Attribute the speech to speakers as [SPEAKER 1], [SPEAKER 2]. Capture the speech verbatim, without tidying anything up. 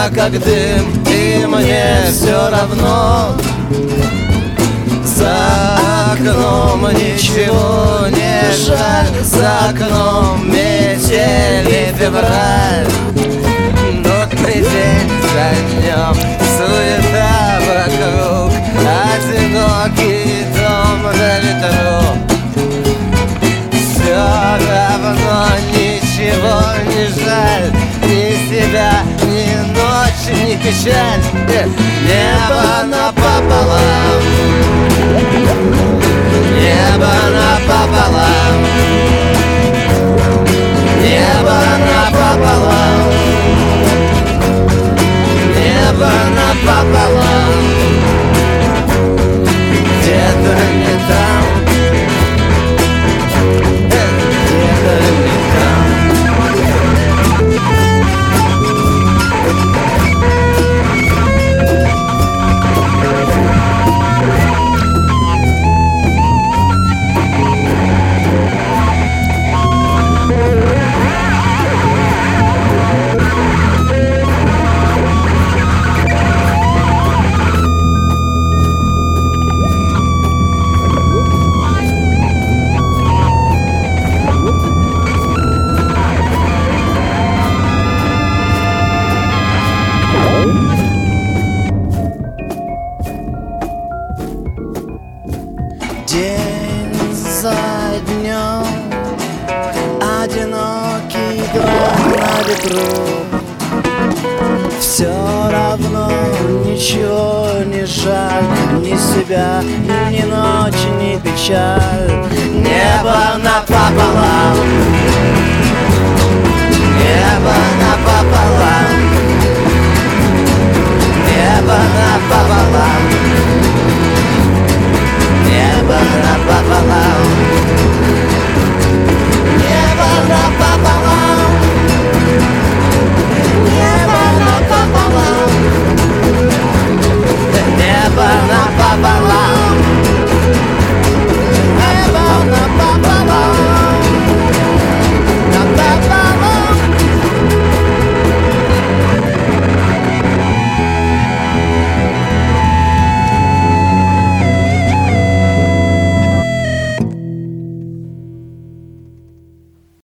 [SPEAKER 1] я как дым, и мне все равно. За окном ничего не жаль, за окном метель и февраль. Нотный день за днем, суета вокруг, одинокий дом на ветру. Все равно ничего не жаль, ни себя, ни ночь, ни печаль. Небо напополам, небо напополам, небо напополам, небо напополам. Где-то не там, где-то не там. День за днем, одинокий дом на ветру. Все равно ничего не жаль, ни себя, ни ночь, ни печаль. Небо напополам, небо напополам.